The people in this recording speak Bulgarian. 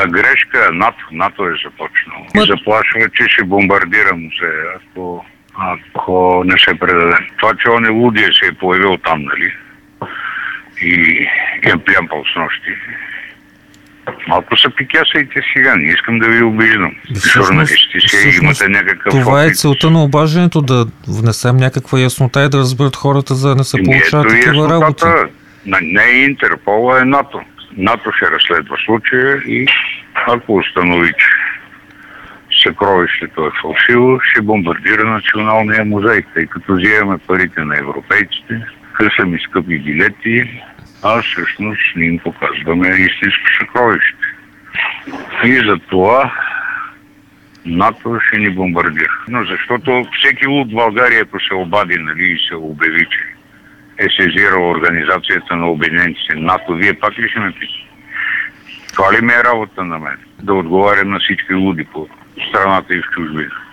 грешка НАТО е започнало. Заплашва, че ще бомбардира музея, ако не се предаде. Това, че он е лудия се е появил там, нали? И е плямпал с нощи. Малко са пикясайте сега, не искам да ви обиждам. Журналисти си имате някакъв това опит. е целта на обаждането, да внесем някаква яснота и да разберат хората, за да не се получават такива работи. Не е Интерпол, а е НАТО. НАТО ще разследва случая и ако установи, че съкровището е фалшиво, ще бомбардира Националния музей, тъй като вземаме парите на европейците, късаме скъпи билети, а всъщност не им показваме истинско съкровище. И за това НАТО ще ни бомбардира. Но защото всеки луд в България, ако се обади, нали, и се обяви, че е сезирала Организацията на обединените НАТО, вие пак ли ще ме питате? Това ли ми е работа на мен? Да отговарям на всички луди по страната и в чужбина.